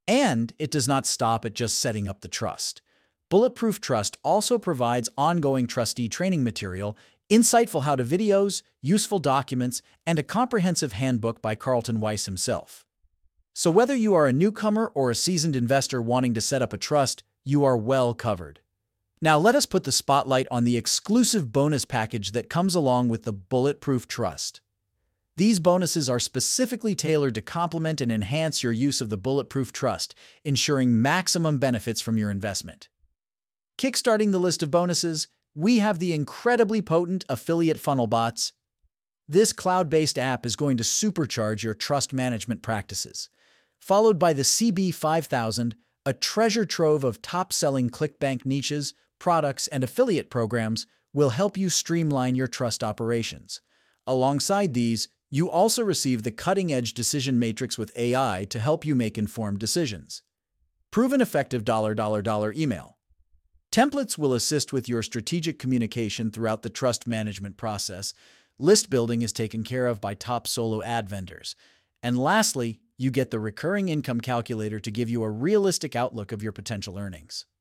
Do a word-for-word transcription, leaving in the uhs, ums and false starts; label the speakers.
Speaker 1: And it does not stop at just setting up the trust. Bulletproof Trust also provides ongoing trustee training material, insightful how-to videos, useful documents, and a comprehensive handbook by Carlton Weiss himself. So whether you are a newcomer or a seasoned investor wanting to set up a trust, you are well covered. Now let us put the spotlight on the exclusive bonus package that comes along with the Bulletproof Trust. These bonuses are specifically tailored to complement and enhance your use of the Bulletproof Trust, ensuring maximum benefits from your investment. Kickstarting the list of bonuses, we have the incredibly potent Affiliate Funnel Bots. This cloud-based app is going to supercharge your trust management practices. Followed by the C B five thousand, a treasure trove of top-selling ClickBank niches, products, and affiliate programs will help you streamline your trust operations. Alongside these, you also receive the cutting-edge Decision Matrix with A I to help you make informed decisions. Proven effective dollar dollar dollar email. Templates will assist with your strategic communication throughout the trust management process. List building is taken care of by top solo ad vendors. And lastly, you get the recurring income calculator to give you a realistic outlook of your potential earnings.